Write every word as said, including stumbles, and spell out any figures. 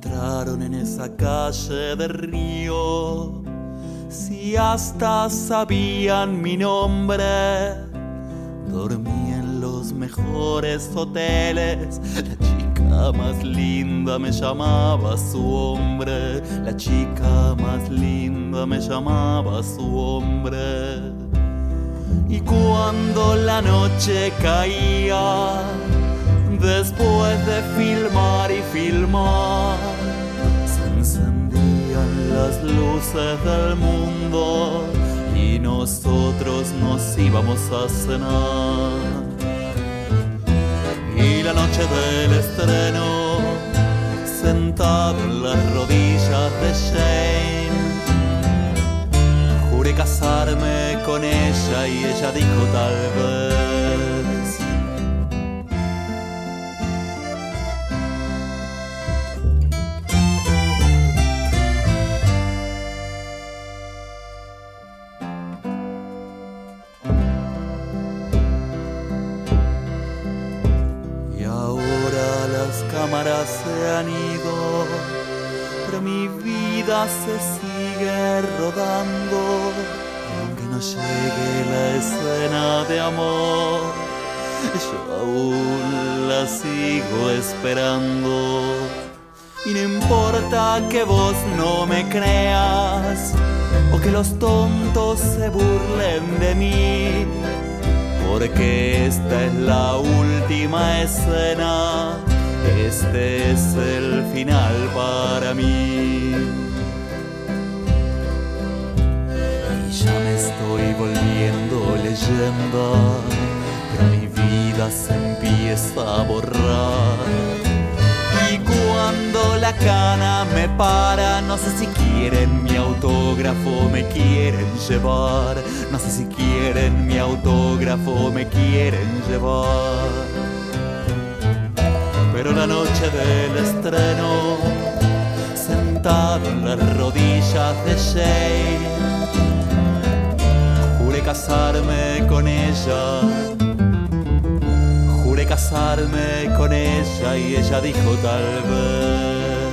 encontraron en esa calle de Río? Si hasta sabían mi nombre, dormí en los mejores hoteles. La chica más linda me llamaba su hombre. La chica más linda me llamaba su hombre. Y cuando la noche caía, después de filmar y filmar, se encendían las luces del mundo y nosotros nos íbamos a cenar. Y la noche del estreno, sentado en las rodillas de Jane, juré casarme con ella y ella dijo tal vez. Y ahora las cámaras se han ido, pero mi vida se sigue rodando. Y aunque no llegue la escena de amor, yo aún la sigo esperando. Y no importa que vos no me creas o que los tontos se burlen de mí, porque esta es la última escena, este es el final para mí. Y ya me estoy volviendo leyenda, pero mi vida se empieza a borrar. Y cuando la cana me para, no sé si quieren mi autógrafo, me quieren llevar. No sé si quieren mi autógrafo, me quieren llevar. Pero la noche del estreno, sentado en las rodillas de Jane, juré casarme con ella. Juré casarme con ella y ella dijo tal vez.